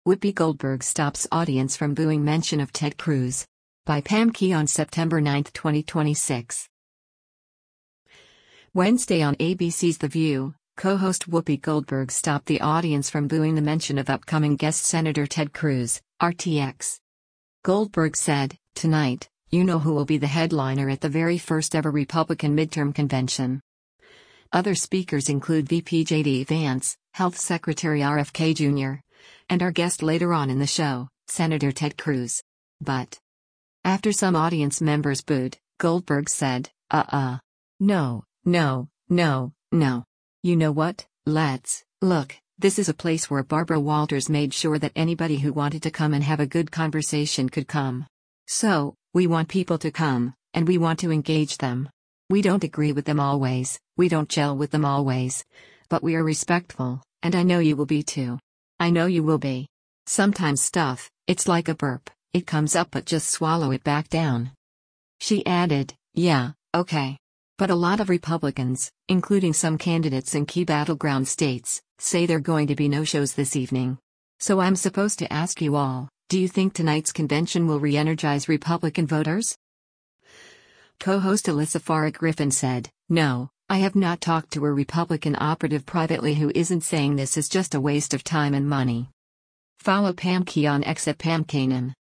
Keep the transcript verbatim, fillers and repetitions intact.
Whoopi Goldberg stops audience from booing mention of Ted Cruz. By Pam Key on September ninth, twenty twenty-six. Wednesday on A B C's The View, co-host Whoopi Goldberg stopped the audience from booing the mention of upcoming guest Senator Ted Cruz, R T X. Goldberg said, "Tonight, you know who will be the headliner at the very first ever Republican midterm convention." Other speakers include V P J D Vance, Health Secretary R F K Junior, and our guest later on in the show, Senator Ted Cruz. But after some audience members booed, Goldberg said, uh-uh. No, no, no, no. You know what, let's, look, this is a place where Barbara Walters made sure that anybody who wanted to come and have a good conversation could come. So, we want people to come, and we want to engage them. We don't agree with them always, we don't gel with them always. But we are respectful, and I know you will be too. I know you will be. Sometimes stuff, it's like a burp, it comes up but just swallow it back down." She added, "Yeah, okay. But a lot of Republicans, including some candidates in key battleground states, say there are going to be no-shows this evening. So I'm supposed to ask you all, do you think tonight's convention will re-energize Republican voters?" Co-host Alyssa Farah Griffin said, "No, I have not talked to a Republican operative privately who isn't saying this is just a waste of time and money." Follow Pam Key on X at Pam Kanan.